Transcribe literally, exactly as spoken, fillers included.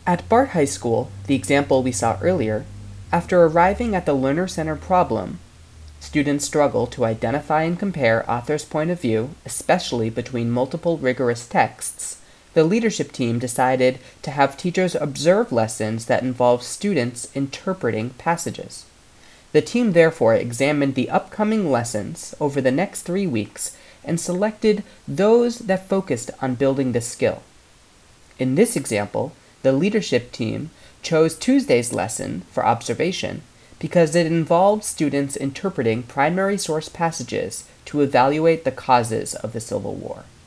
At Bart High School, the example we saw earlier, after arriving at the learner-centered problem, students struggle to identify and compare author's point of view, especially between multiple rigorous texts. The leadership team decided to have teachers observe lessons that involve students interpreting passages. The team therefore examined the upcoming lessons over the next three weeks and selected those that focused on building this skill. In this example, the leadership team chose Tuesday's lesson for observation because it involved students interpreting primary source passages to evaluate the causes of the Civil War.